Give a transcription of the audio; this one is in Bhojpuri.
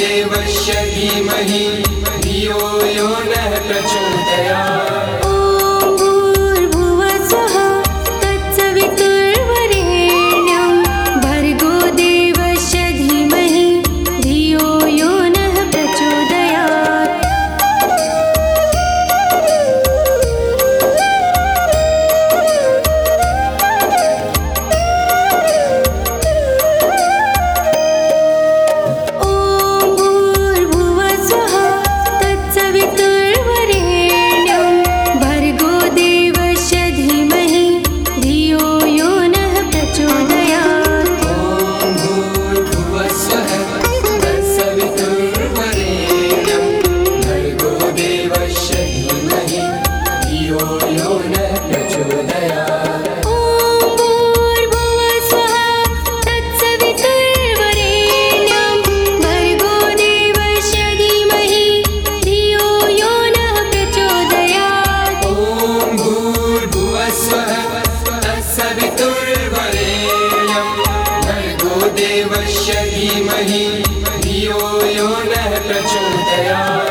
देवस्य धीमहि धियो यो नः प्रचोदयात्। ॐ भूर्भुवः स्वः तत्सवितुर्वरेण्यं भर्गो देवस्य धीमहि धियो यो नः प्रचोदयात्। ॐ भूर्भुवः स्वः तत्सवितुर्वरेण्यं भर्गो देवस्य धीमहि धियो यो नः प्रचोदयात्। ॐ भूर्भुवः स्वः तत्सवितुर्वरेण्यं भर्गो देवस्य धीमहि धियो यो नः प्रचोदयात्। ॐ भूर्भुवः स्वः तत्सवितुर्वरेण्यं भर्गो देवस्य धीमहि धियो यो नः प्रचोदयात्। ॐ भूर्भुवः स्वः तत्सवितुर्वरेण्यं भर्गो देवस्य धीमहि धियो यो नः प्रचोदयात्।